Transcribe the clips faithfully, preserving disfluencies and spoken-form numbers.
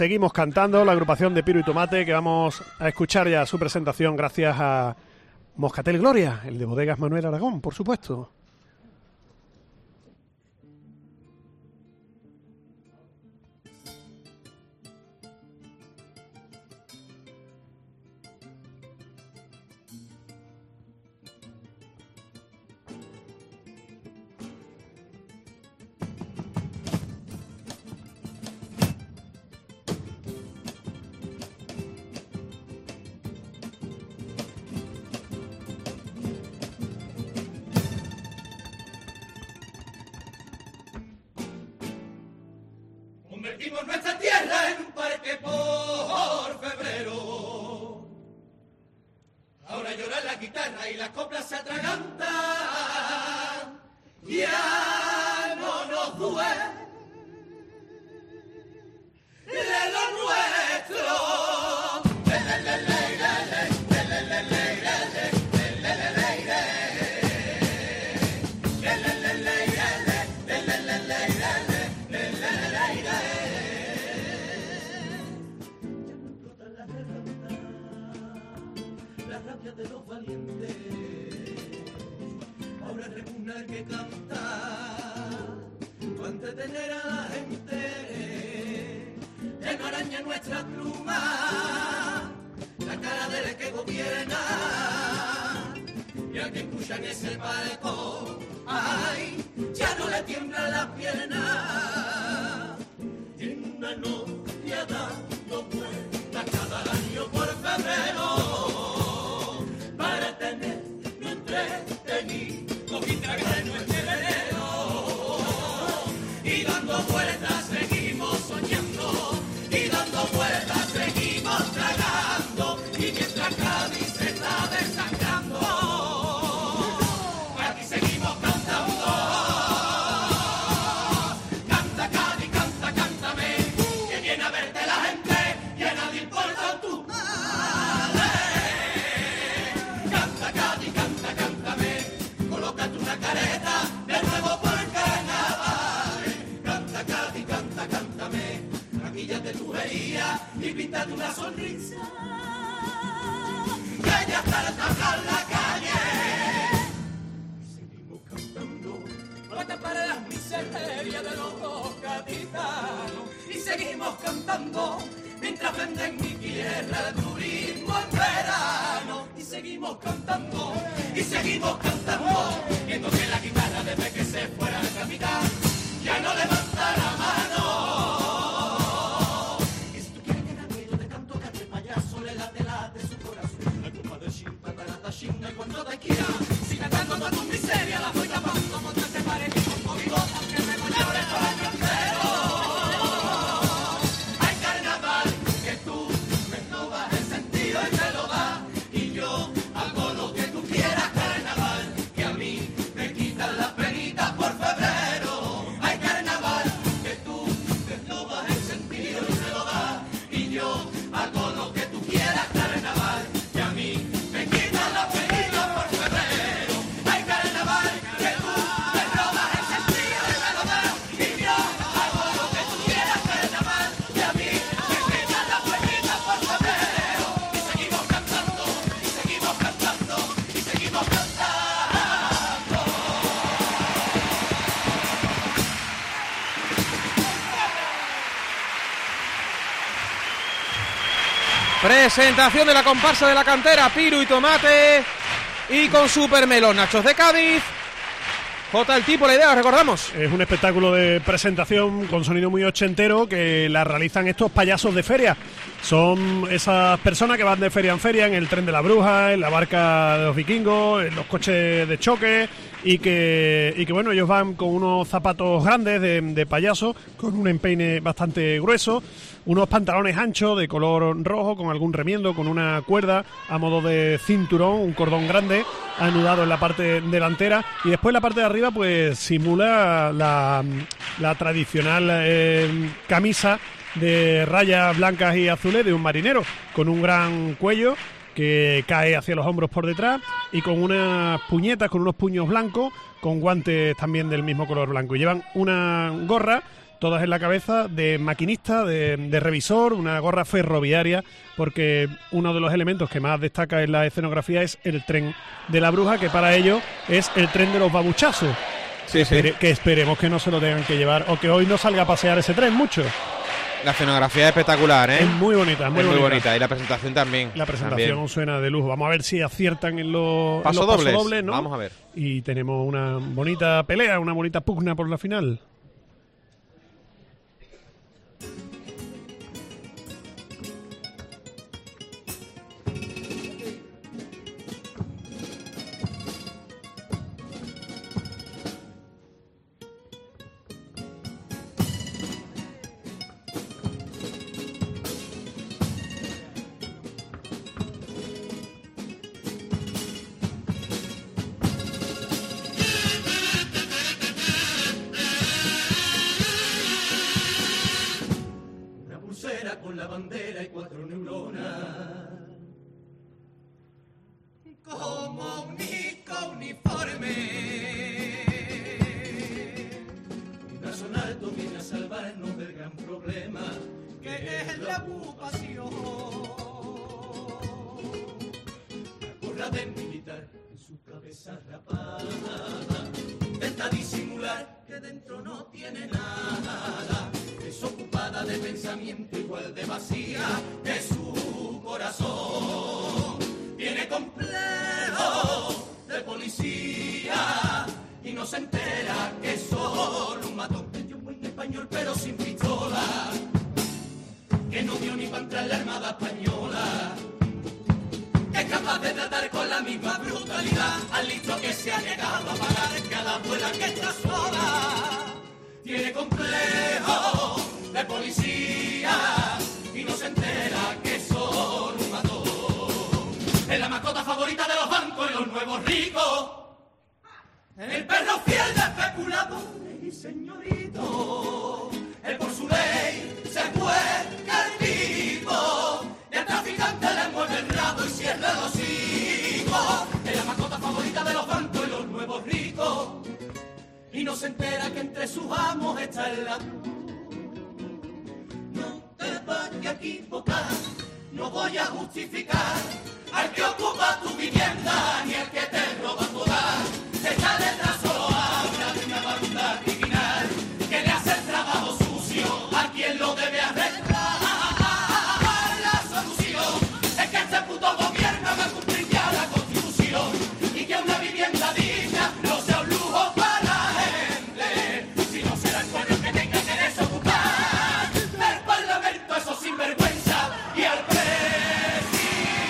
Seguimos cantando la agrupación de Piro y Tomate, que vamos a escuchar ya su presentación gracias a Moscatel Gloria, el de Bodegas Manuel Aragón, por supuesto. Convertimos nuestra tierra en un parque por febrero. Ahora llora la guitarra y las coplas se atragantan. Ya no nos duele lo nuestro. De los valientes, ahora repugna el que canta, para entretener a la gente, enmaraña nuestra pluma, la cara del que gobierna, y al que escucha en ese palco, ay, ya no le tiembla la pierna, y en una novia dando vueltas cada año por febrero. Para tener no entretenido y tragar nuestro veneno. Y dando vueltas seguimos soñando, y dando vueltas seguimos tragando, y mientras Cádiz se está desangrando, aquí seguimos cantando. Canta Cádiz, canta, cántame, que viene a verte la gente, y a nadie importa tú. Y píntate una sonrisa, que ya está en la calle. Seguimos cantando para tapar las miserias de los gaditanos. Y seguimos cantando mientras venden mi tierra el turismo en verano. Y seguimos cantando, y seguimos cantando, viendo que la guitarra desde que se fuera el capitán ya no levanta la mano. Y cuando te quiera, si cantando toda tu miseria la voy tapando con este pared y con conmigo, aunque me voy a abrir todo el año entero. Hay carnaval que tú me robas el sentido y me lo das, y yo hago lo que tú quieras. Carnaval que a mí me quitan las penitas por febrero. Hay carnaval que tú me robas el sentido y me lo das, y yo hago lo que tú quieras. Carnaval que a mí me quitan las penitas. Presentación de la comparsa de la cantera Piro y Tomate y con Super Melón, Nachos de Cádiz. J, el tipo, la idea, recordamos. Es un espectáculo de presentación con sonido muy ochentero que la realizan estos payasos de feria. Son esas personas que van de feria en feria en el tren de la bruja, en la barca de los vikingos, en los coches de choque y que, y que bueno, ellos van con unos zapatos grandes de, de payaso, con un empeine bastante grueso, unos pantalones anchos de color rojo con algún remiendo, con una cuerda a modo de cinturón, un cordón grande anudado en la parte delantera, y después la parte de arriba pues simula la, la tradicional eh, camisa de rayas blancas y azules de un marinero, con un gran cuello que cae hacia los hombros por detrás y con unas puñetas, con unos puños blancos, con guantes también del mismo color blanco, y llevan una gorra todas en la cabeza, de maquinista, de, de revisor, una gorra ferroviaria, porque uno de los elementos que más destaca en la escenografía es el tren de la bruja, que para ellos es el tren de los babuchazos. Sí, sí. Espere, que esperemos que no se lo tengan que llevar, o que hoy no salga a pasear ese tren mucho. La escenografía es espectacular, ¿eh? Es muy bonita, muy, es muy bonita. bonita. Y la presentación también. La presentación también. suena de lujo. Vamos a ver si aciertan en los Paso en los dobles. pasodobles, ¿no? Vamos a ver. Y tenemos una bonita pelea, una bonita pugna por la final. Con la bandera y cuatro neuronas, como único uniforme, un brazo alto viene a salvarnos del gran problema que es la ocupación. La gorra de militar en su cabeza rapada intenta disimular que dentro no tiene nada, desocupada de pensamiento igual de vacía que su corazón. Tiene complejo de policía y no se entera que es solo un matón. Es un buen español pero sin pistola, que no dio ni para entrar en la Armada Española, que es capaz de tratar con la misma brutalidad al listo que se ha llegado a pagar cada abuela que está sola. Tiene complejo de policía y no se entera que son un matón. Es la mascota favorita de los bancos y los nuevos ricos. El perro fiel de especuladores y señoritos. Él por su ley se cuelga el tipo. Y al traficante le mueve el rabo y cierra los hijos. Es la mascota favorita de los bancos y los nuevos ricos. Y no se entera que entre sus amos está el ladrón. No te vayas a equivocar, no voy a justificar al que ocupa tu vivienda ni al que te roba toda. Esta letra solo habla de una banda criminal que le hace el trabajo sucio a quien lo debe arreglar. La solución es que este puto gobierno va a cumplir ya la Constitución y que una vivienda digna no sea un lujo para la gente, si no será el pueblo que tenga que desocupar del Parlamento esos sinvergüenza y al presidente.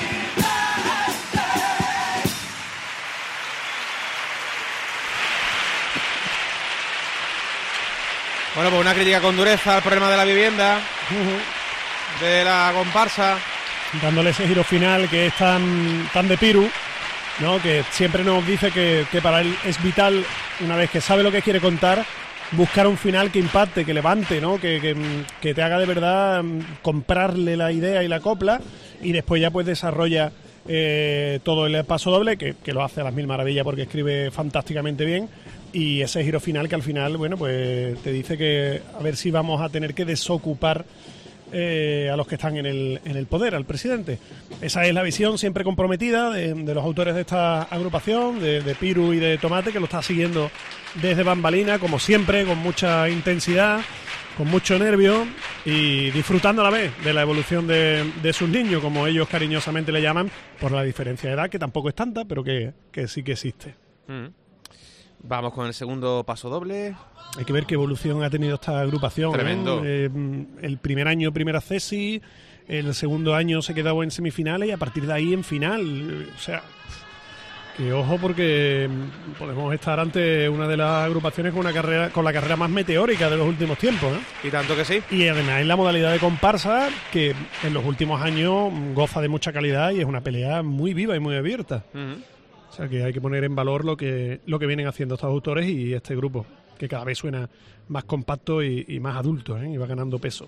Bueno, pues una crítica con dureza al problema de la vivienda, uh-huh. de la comparsa. Dándole ese giro final que es tan, tan de Piru, ¿no? Que siempre nos dice que, que para él es vital, una vez que sabe lo que quiere contar, buscar un final que impacte, que levante, ¿no? Que, que, que te haga de verdad comprarle la idea y la copla, y después ya pues desarrolla eh, todo el paso doble, que, que lo hace a las mil maravillas porque escribe fantásticamente bien, y ese giro final que al final, bueno, pues te dice que a ver si vamos a tener que desocupar Eh, a los que están en el, en el poder, al presidente. Esa es la visión siempre comprometida de, de los autores de esta agrupación, de, de Piru y de Tomate, que lo está siguiendo desde bambalina, como siempre, con mucha intensidad, con mucho nervio y disfrutando a la vez de la evolución de, de sus niños, como ellos cariñosamente le llaman, por la diferencia de edad, que tampoco es tanta, pero que, que sí que existe. Mm. Vamos con el segundo paso doble. Hay que ver qué evolución ha tenido esta agrupación. Tremendo. ¿no? Eh, el primer año, primera cesi, el segundo año se quedó en semifinales y a partir de ahí en final. O sea, que ojo, porque podemos estar ante una de las agrupaciones con una carrera, con la carrera más meteórica de los últimos tiempos, ¿no? Y tanto que sí. Y además en la modalidad de comparsa, que en los últimos años goza de mucha calidad y es una pelea muy viva y muy abierta. Uh-huh. O sea que hay que poner en valor lo que lo que vienen haciendo estos autores y este grupo, que cada vez suena más compacto y, y más adulto, ¿eh? Y va ganando peso.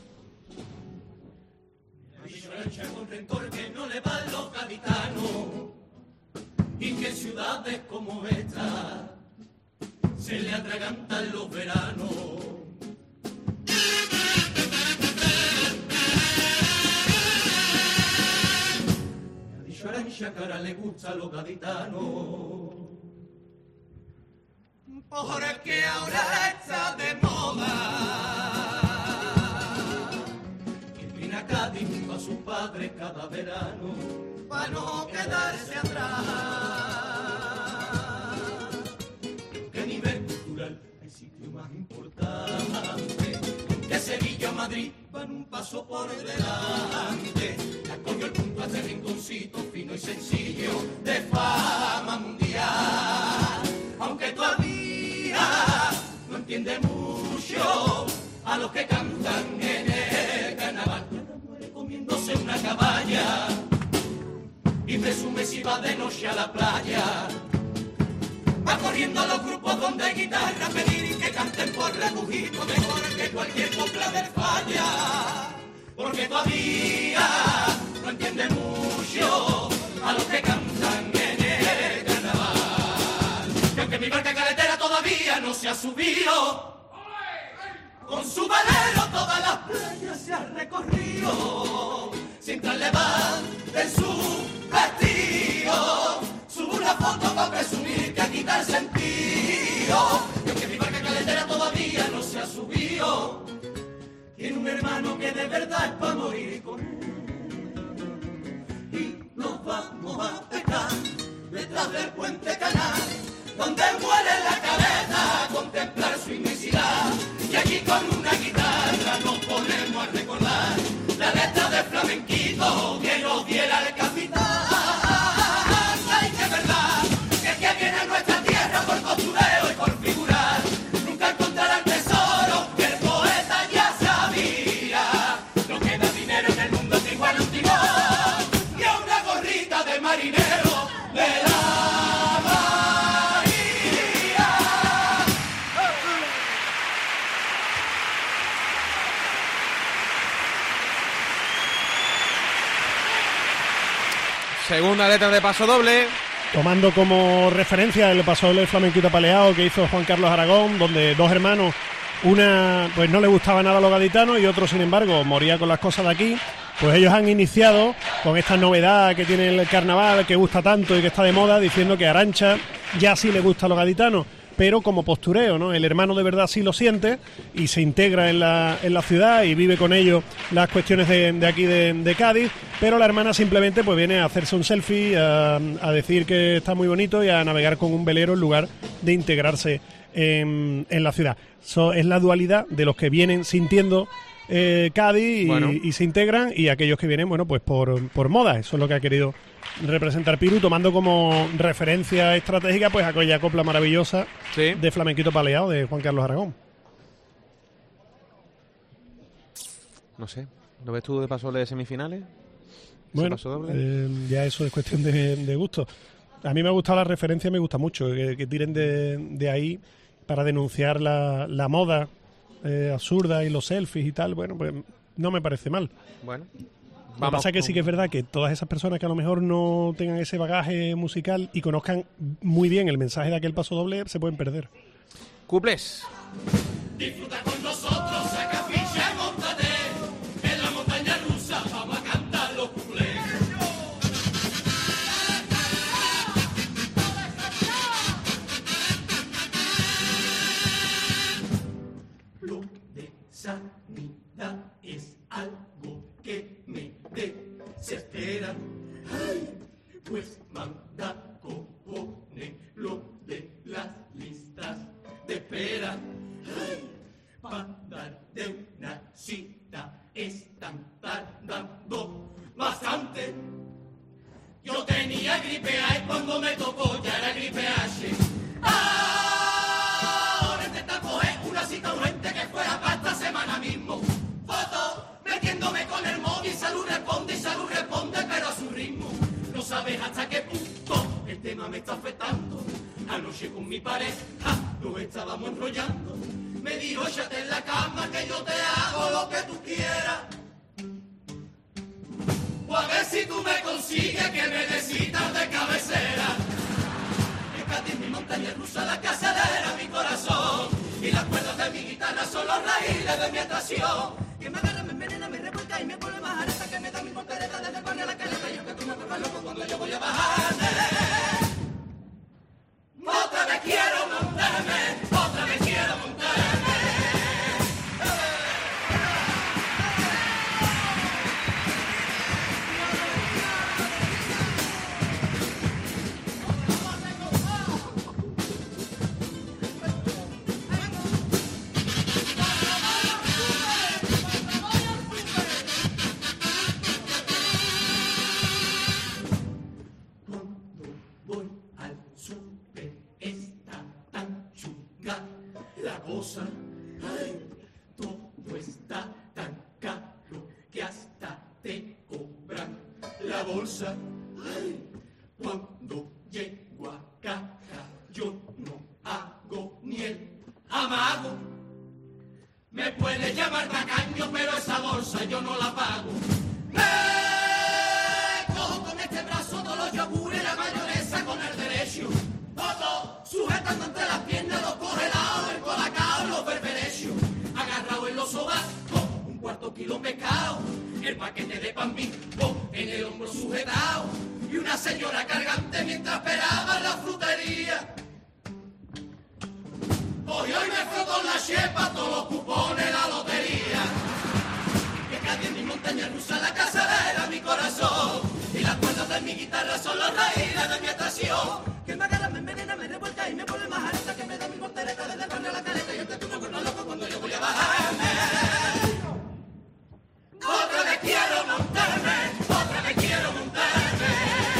Con rencor que no le va a los gaditanos y que en ciudades como esta se le atragantan los veranos. chacara le gusta a los gaditanos. Porque ahora está de moda que viene a Cádiz junto a sus padres cada verano para no quedarse atrás. ¿Qué nivel cultural hay sitio más importante que Sevilla o Madrid van un paso por delante? La cogió el punto a este rinconcito fino y sencillo de fama mundial. Aunque todavía no entiende mucho a los que cantan en el carnaval. Muere comiéndose una caballa y presume si va de noche a la playa. Va corriendo a los grupos donde hay guitarra a pedir que canten por rebujito mejor que cualquier copla del falla. Porque todavía no entiende mucho a los que cantan en el carnaval. Y aunque mi barca caletera todavía no se ha subido, con su velero todas las playas se ha recorrido. Siempre levante su vestido, subo una foto para presumir que aquí está el sentido. Y aunque mi barca caletera todavía no se ha subido, tiene un hermano que de verdad es para morir con él. Y nos vamos a pescar detrás del puente canal, donde muere la cabeza a contemplar su inmensidad. Y allí con una guitarra nos ponemos a recordar la letra de flamenquito que nos diera el capitán. Ay, que verdad, que es que viene a nuestra tierra por postureo y por figurar. Nunca encontrará el tesoro que el poeta ya sabía. No queda dinero en el mundo que igual un timón y a una gorrita de marinero le da. Segunda letra de Paso Doble. Tomando como referencia el Paso Doble flamenquito paleado que hizo Juan Carlos Aragón, donde dos hermanos, una pues no le gustaba nada a los gaditanos y otro sin embargo moría con las cosas de aquí, pues ellos han iniciado con esta novedad que tiene el carnaval, que gusta tanto y que está de moda, diciendo que Arantxa ya sí le gusta a los gaditanos, pero como postureo, ¿no? El hermano de verdad sí lo siente y se integra en la, en la ciudad y vive con ellos las cuestiones de, de aquí de, de Cádiz, pero la hermana simplemente pues viene a hacerse un selfie, a, a decir que está muy bonito y a navegar con un velero en lugar de integrarse en, en la ciudad. Eso es la dualidad de los que vienen sintiendo eh, Cádiz y, bueno. y se integran, y aquellos que vienen, bueno, pues por, por moda. Eso es lo que ha querido representar Piru, tomando como referencia estratégica pues aquella copla maravillosa Sí. de Flamenquito Paleado de Juan Carlos Aragón. No sé, ¿lo ves tú de Paso Doble de semifinales? Bueno, Paso Doble? eh, ya eso es cuestión de, de gusto. A mí me ha gustado la referencia, me gusta mucho que, que tiren de, de ahí para denunciar la, la moda eh, absurda y los selfies y tal. Bueno, pues no me parece mal. Bueno, Lo que pasa es que sí que es verdad que todas esas personas que a lo mejor no tengan ese bagaje musical y conozcan muy bien el mensaje de aquel Paso Doble se pueden perder. Cuplés. Disfruta con nosotros, saca ficha y móntate en la montaña rusa, vamos a cantar los cuplés. Lo de sanidad es algo que me desespera. Ay, pues manda compone lo de las listas de espera. Ay, para darte una cita están tardando bastante. Yo tenía gripe A y cuando me tocó ya era gripe H. Ahora intentan coger una cita urgente que fuera para esta semana mismo. Foto metiéndome con el móvil, salud responde y salud responde pero a su ritmo. No sabes hasta qué punto el tema me está afectando. Anoche con mi pareja nos estábamos enrollando. Me dijo, échate en la cama que yo te hago lo que tú quieras. O a ver si tú me consigues que me necesitas de cabecera. Es Cádiz mi montaña rusa, la casadera, mi corazón. Y las cuerdas de mi guitarra son los raíles de mi atracción. Que me agarra, me envenena, me revuelca y me pone más areta. Que me da mi voltereta desde el barrio a la caleta. Yo que tú me vuelvas loco cuando yo voy a bajar. cosa. Ay, todo está tan caro que hasta te cobran la bolsa. Ay, cuando llego a casa yo no hago ni el amago. Me puedes llamar tacaño, pero esa bolsa yo no la pago. Me cojo con este brazo todos los yogures y la mayonesa con el derecho. Todo sujetando entre las piernas los congelados, el colacao y los berberechos. Agarrado en los sobacos, un cuarto kilo pescado, el paquete de pan Bimbo en el hombro sujetado y una señora cargante mientras esperaba en la frutería. Hoy hoy me froto en la chepa todos los cupones de la lotería. Que cadie en mi montaña rusa, la casadera, mi corazón. Y las cuerdas de mi guitarra son las raíces de mi atracción. Que me agarra, me envenena, me revuelca y me pone más alta. Que me da mi voltereta desde el barrio a la caleta. Y yo te tuve vuelvo loco cuando yo voy a bajarme. Otra vez quiero montarme, otra vez quiero montarme.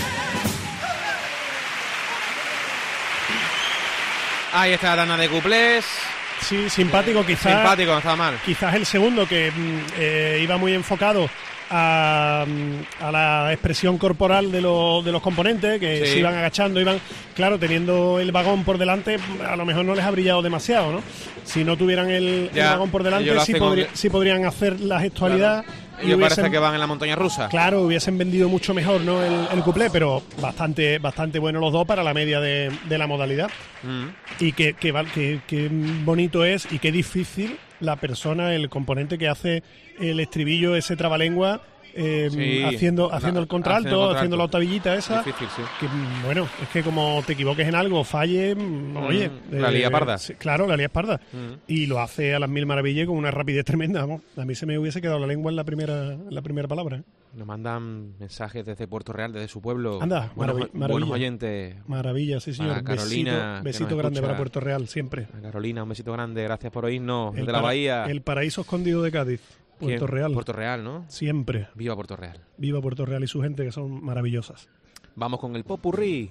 Ahí está la Dana de cuplés. Sí, simpático, quizás. Simpático, no estaba mal. Quizás el segundo, que eh, iba muy enfocado a, a la expresión corporal de, lo, de los componentes, que Sí. se iban agachando, iban, claro, teniendo el vagón por delante, a lo mejor no les ha brillado demasiado, ¿no? Si no tuvieran el, el Ya, vagón por ellos delante, lo sí, hacen con podri- que- sí podrían hacer la gestualidad. Y Ellos parece hubiesen- que van en la montaña rusa. Claro, hubiesen vendido mucho mejor, ¿no? El, el cuplé, pero bastante bastante bueno los dos para la media de, de la modalidad. Mm. Y qué que, que, que bonito es y qué difícil la persona, el componente que hace el estribillo, ese trabalengua, eh, Sí, haciendo haciendo la- el contralto, haciendo el contralto. haciendo la octavillita esa. Difícil, sí. Que, bueno, es que como te equivoques en algo, falle, mm, oye. la lía parda. sí, claro, la lía parda. Mm. Y lo hace a las mil maravillas con una rapidez tremenda, vamos. A mí se me hubiese quedado la lengua en la primera, en la primera palabra. ¿eh? Nos mandan mensajes desde Puerto Real, desde su pueblo. Anda, buenos, maravi- buenos maravilla. oyentes. Maravilla, sí, señor. A Carolina, besito que besito nos grande escucha. para Puerto Real, siempre. A Carolina, un besito grande. Gracias por oírnos El desde la para- bahía. El paraíso escondido de Cádiz, Puerto ¿Quién? Real. Puerto Real, ¿no? Siempre. Viva Puerto Real. Viva Puerto Real y su gente, que son maravillosas. Vamos con el popurrí.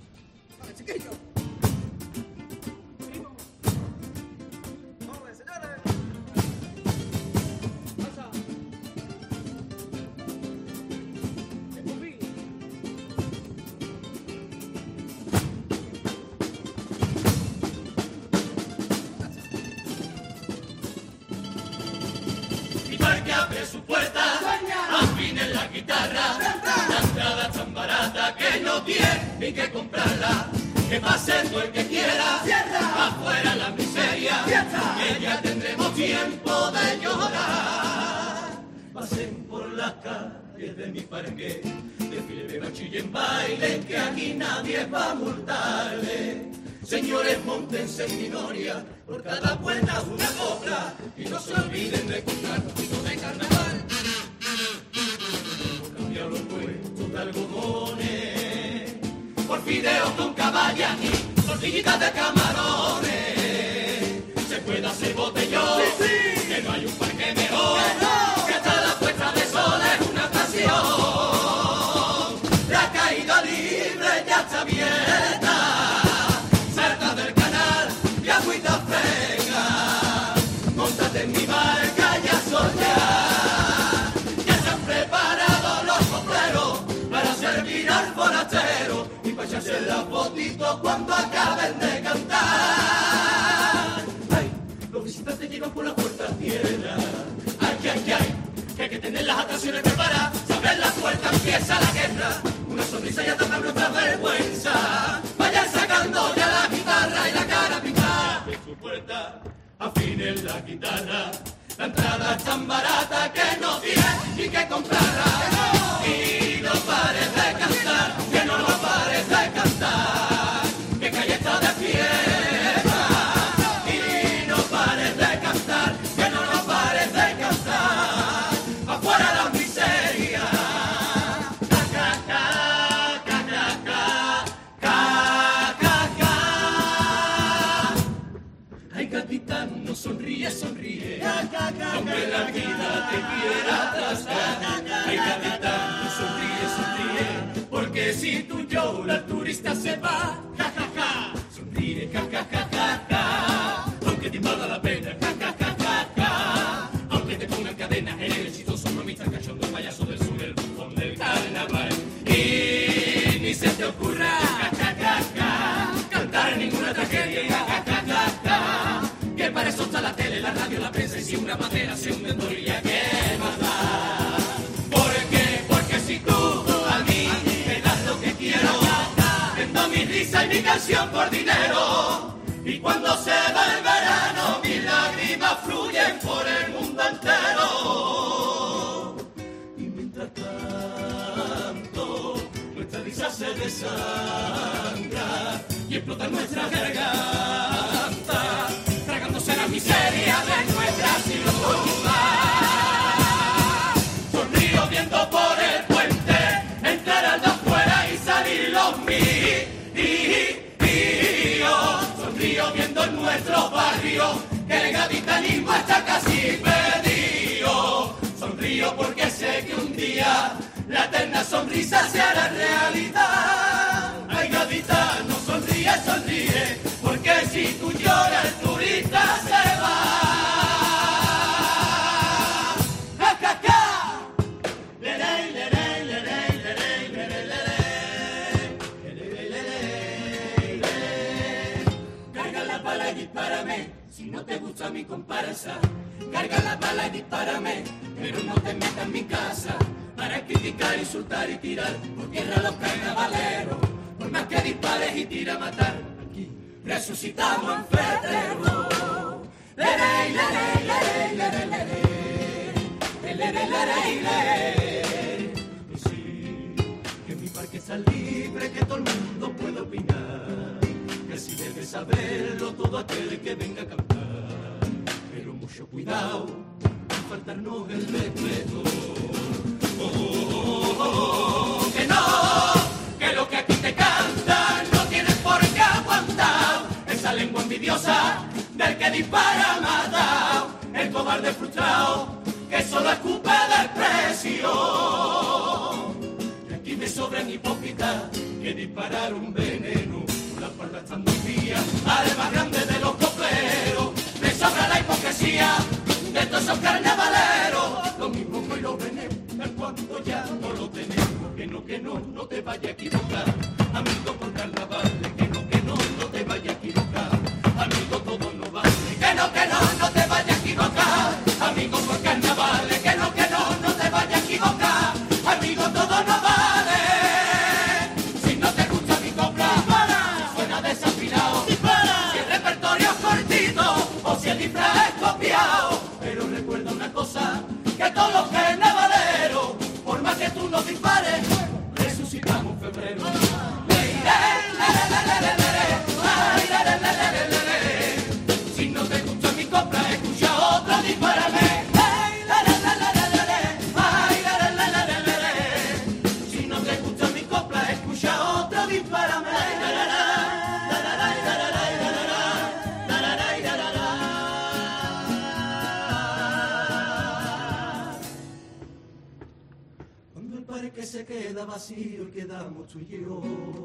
Mi parque abre su puerta, afinen la guitarra, la entrada es tan barata que no tiene ni que comprarla. Que pase todo el que quiera, afuera la miseria, que ya tendremos tiempo de llorar. Pasen por las calles de mi parque, desfile de bachiller en baile, que aquí nadie va a multarle. Señores, montense en minoria, por cada puerta una copla, y no se olviden de comprar poquito de carnaval. Por cambiar los puestos de algodones, por fideos con caballa y tortillitas de camarones. Se puede hacer botellón, que no hay un parque mejor, que hasta la puesta de sol es una pasión. La caída libre ya está abierta. Salta del canal y agüita fresca. Móntate en mi barca y a soñar. Ya se han preparado los copleros para servir al forastero y para echarse la fotito cuando acaben de cantar. Ay, los visitantes llegan por la puerta tierra. Ay, ay, ay, que hay que tener las atracciones preparadas. Se abren las puertas, empieza la guerra. Una sonrisa ya tapa nuestra vergüenza. Vayan sacando ya la guitarra y la cara pintada. De su puerta afinen la guitarra. La entrada es tan barata que no tiene ni que comprarla. Y no pares de cantar, que no lo pares de cantar. Que calle está de fiesta. Y no pares de cantar, que no lo pares de cantar. Afuera la miseria. Ca, ca, ca, ca, ca, ca, ca, ca. Ay, capitán, sonríe, sonríe. Aunque la vida te quiera atrasar. Ay, capitán, sonríe, sonríe. Porque si tú lloras, el turista se va. Ja, ja, ja. Sonríe, ja, ja, ja, ja, ja. Aunque te valga la pena se te ocurra ca, ca, ca, ca, cantar ninguna tragedia, ca, ca, ca, ca, que para eso está la tele, la radio, la prensa y si una bandera se hunde en torilla, ¿qué más da? ¿Por qué? Porque si tú a mí me das lo que quiero, vendo mi risa y mi canción por dinero, y cuando se va el verano mis lágrimas fluyen por el mundo entero. Y mientras tanto nuestra risa se desangra y explota nuestra garganta, tragándose la miseria de nuestra ciudad. Sonrío viendo por el puente entrar al de afuera y salir los míos. Sonrío viendo en nuestro barrio que el gaditanismo está casi perdido. Sonrío porque sé que un día la eterna sonrisa se hará realidad. Ay, gaditano, sonríe, sonríe, porque si tú lloras el turista se va. ¡Ja, ja, ja! ¡Lerey, lerey, lerey, lerey, lerey, lerey, lerey, lerey! Carga la bala y dispárame, si no te gusta mi comparsa. Carga la bala y dispárame, pero no te metas en mi casa para criticar, insultar y tirar por tierra a los carnavaleros. Por más que dispares y tira a matar, aquí resucitamos en febrero. Lerey, lerey, lerey, lerey, lerey, lerey, lerey, lerey. Y sí, que mi parque está libre, que todo el mundo puede opinar, que así debe saberlo todo aquel que venga a cantar. Pero mucho cuidado, no faltarnos el respeto. Oh, oh, oh, oh, que no, que lo que aquí te cantan no tienes por qué aguantar. Esa lengua envidiosa del que dispara mata, el cobarde frustrado que solo escupe desprecio. Y aquí me sobran hipócritas que disparar un veneno por la espalda estando un día al más grande de los copleros. Me sobra la hipocresía de todos esos carnavaleros. Lo mismo que lo veneno cuando ya no lo tenemos. Que no, que no, no te vaya a equivocar, amigo, por carnaval. Que no, que no, no te vaya a equivocar, amigo, todo no vale. Que no, que no, no te vaya a equivocar, amigo, por carnaval. Que no, que no, no te vaya a equivocar, amigo, todo no vale. Si no te gusta mi copla, dispara. Suena desafinado, dispara. Si el repertorio es cortito o si el disfraz es copiado. Pero recuerda una cosa, que todos los carnavaleros, por más que tú nos dispares, resucitamos en febrero. Si no te gusta mi copla, escucha otra, dispárame. Si no te gusta mi copla, escucha otra, dispárame. Que se queda vacío y quedamos tú y yo,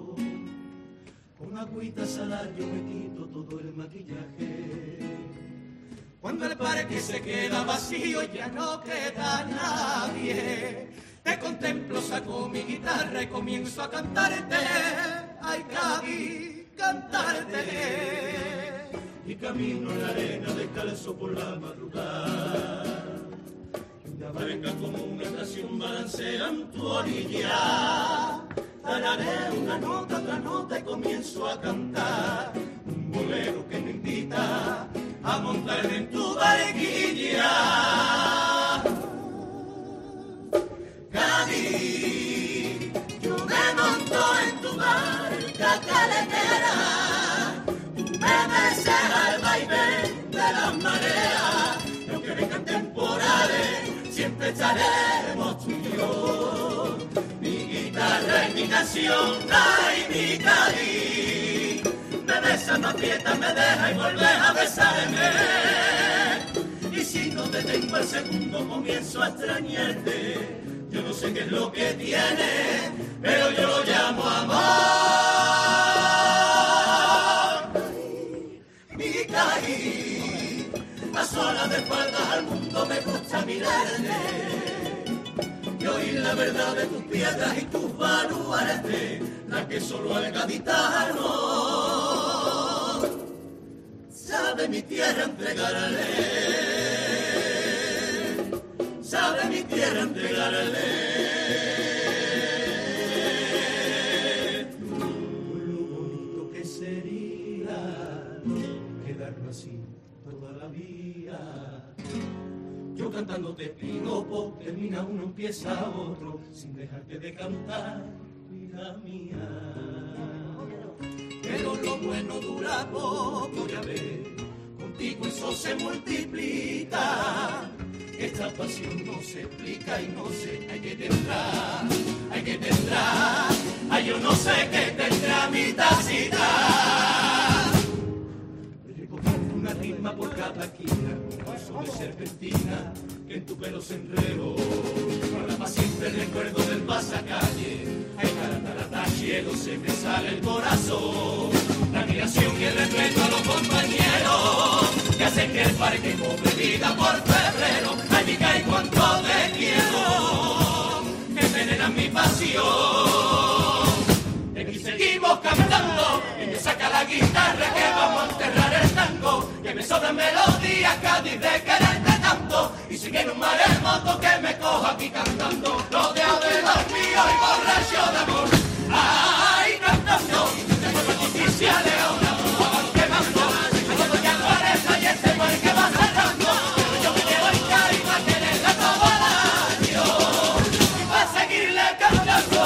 con agüita salada yo me quito todo el maquillaje. Cuando el parque se queda vacío y ya no queda nadie, te contemplo, saco mi guitarra y comienzo a cantarte. Ay, Cádiz, cantarte. Y camino en la arena descalzo por la madrugada. La barca como una estación balancean tu orilla. Tararé una nota, otra nota y comienzo a cantar un bolero que me invita a montarme en tu barquilla. Cádiz, yo me monto en tu barca caletera. Tú me besas al vaivén de las mareas. Y aunque vengan temporales, siempre estaremos tú y yo. Mi guitarra y mi canción, ay, mi Cádiz. Me besa, me aprieta, me deja y vuelve a besarme. Y si no te tengo al segundo, comienzo a extrañarte. Yo no sé qué es lo que tiene, pero yo lo llamo amor. Ay, mi Cádiz, a solas de espaldas al mundo me gusta mirarte y oír la verdad de tus piedras y tus baluartes, la que solo al gaditano sabe mi tierra entregarle, sabe mi tierra entregarle. Lo bonito que sería quedarnos así toda la vida. Yo cantándote piropo, termina uno, empieza otro, sin dejarte de cantar, hija mía. Pero lo bueno dura poco, ya ves, contigo eso se multiplica. Esta pasión no se explica y no sé, hay que tendrá, hay que tendrá, ay yo no sé qué tendrá mi tacita. Recogiendo una rima por cada esquina, un paso de serpentina, que en tu pelo se enredó. Para para siempre el recuerdo del pasacalle, ay caratarata, cielo se me sale el corazón. La admiración y el respeto a los compañeros, que hacen que el parque cobre vida por febrero. Ay mi cae cuánto te quiero, que envenenan mi pasión. Aquí seguimos cantando, y me saca la guitarra que vamos a enterrar el tango, que me sobran melodías, Cádiz de quererte tanto, y sigue en un maremoto que me cojo aquí cantando, rodeado de los míos y borracho de amor. Ay, cantando, de fuego artificial leona, vamos quemando, a todo ya cuarenta y este buen que va cerrando, pero yo me quedo en Cádiz para quererla todo el año, y para seguirle cantando.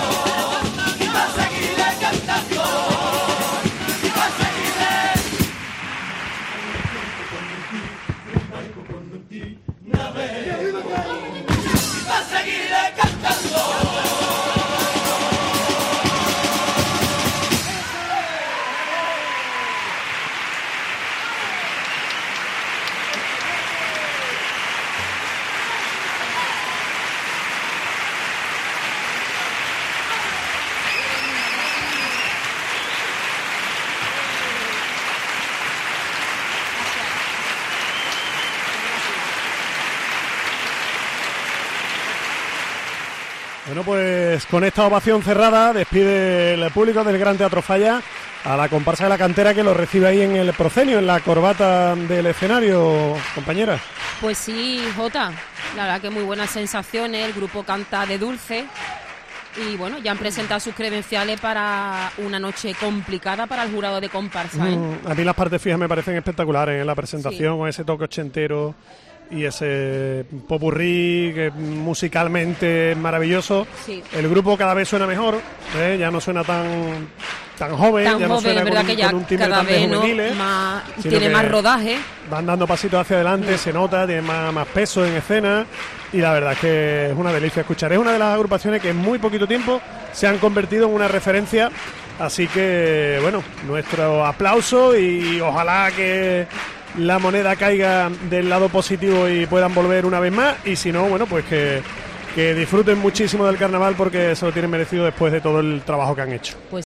Bueno, pues con esta ovación cerrada despide el público del Gran Teatro Falla a la comparsa de la cantera, que lo recibe ahí en el proscenio, en la corbata del escenario, compañera. Pues sí, Jota, la verdad que muy buenas sensaciones, el grupo canta de dulce y bueno, ya han presentado sus credenciales para una noche complicada para el jurado de comparsa, ¿eh? Mm, a mí las partes fijas me parecen espectaculares en la presentación, Sí. con ese toque ochentero y ese popurrí que musicalmente es maravilloso. Sí. El grupo cada vez suena mejor, ¿eh? Ya no suena tan tan joven, Tan ya no joven, suena es verdad con, que ya con un timbre cada tan de vez, ¿no? juveniles, Más, sino tiene que más rodaje. van dando pasitos hacia adelante, se nota, tiene más, más peso en escena y la verdad es que es una delicia escuchar. Es una de las agrupaciones que en muy poquito tiempo se han convertido en una referencia, así que bueno, nuestro aplauso y ojalá que la moneda caiga del lado positivo y puedan volver una vez más, y si no, bueno, pues que, que disfruten muchísimo del carnaval porque se lo tienen merecido después de todo el trabajo que han hecho. Pues